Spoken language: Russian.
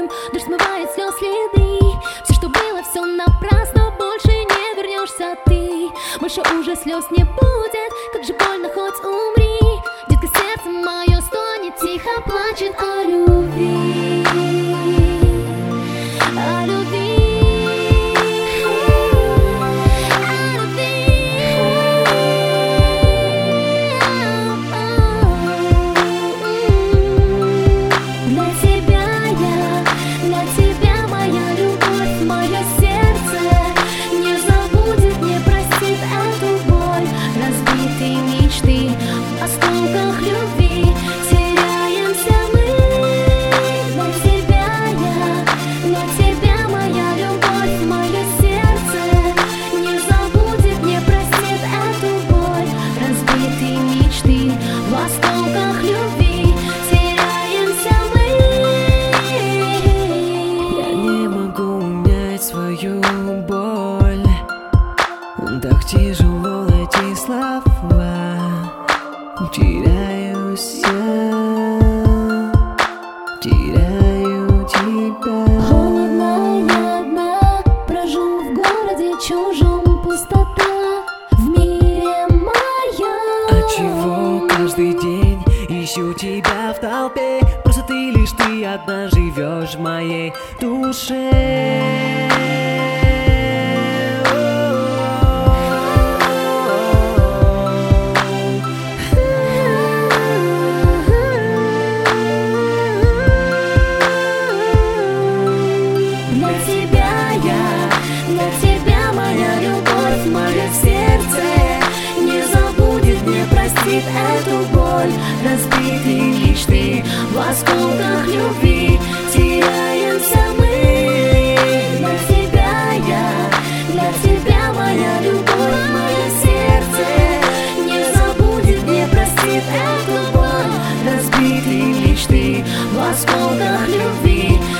морем, дождь смывает слез следы. Все, что было, все напрасно, больше не вернешься ты. Больше уже слез не будет, как же больно, хоть умри. Детка, сердце мое стонет, тихо плачет о любви. О любви. Так тяжело эти слова, теряюсь я, теряю тебя. Холодно я одна, брожу в городе чужом, пустота в мире моем. Отчего каждый день ищу тебя в толпе? Просто ты лишь ты одна живешь в моей душе. Эту боль, разбитые мечты, в осколках любви теряемся мы. Для тебя я, для тебя моя любовь, мое сердце не забудет, не простит эту боль, разбитые мечты, в осколках любви.